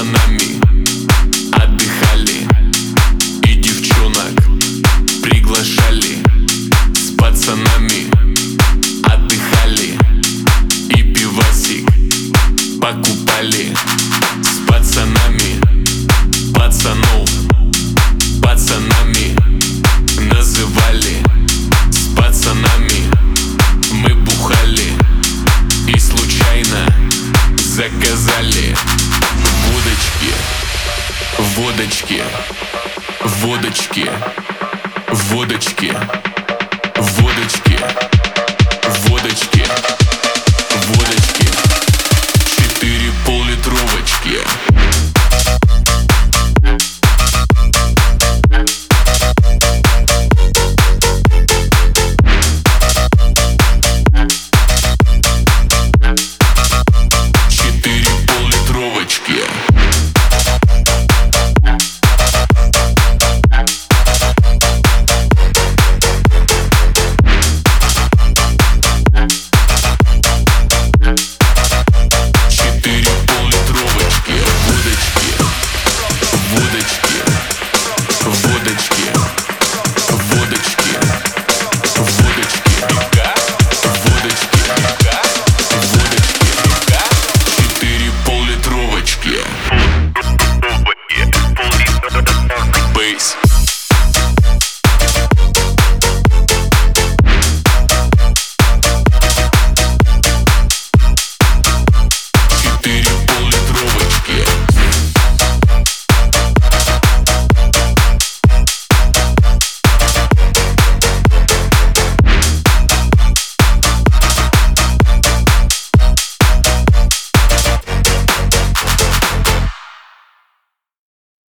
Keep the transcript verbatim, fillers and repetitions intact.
пацанами отдыхали, и девчонок приглашали. С пацанами отдыхали, и пивасик покупали. С пацанами пацанов пацанами называли. С пацанами мы бухали и случайно заказали водочки, водочки, водочки, водочки, водочки, водочки.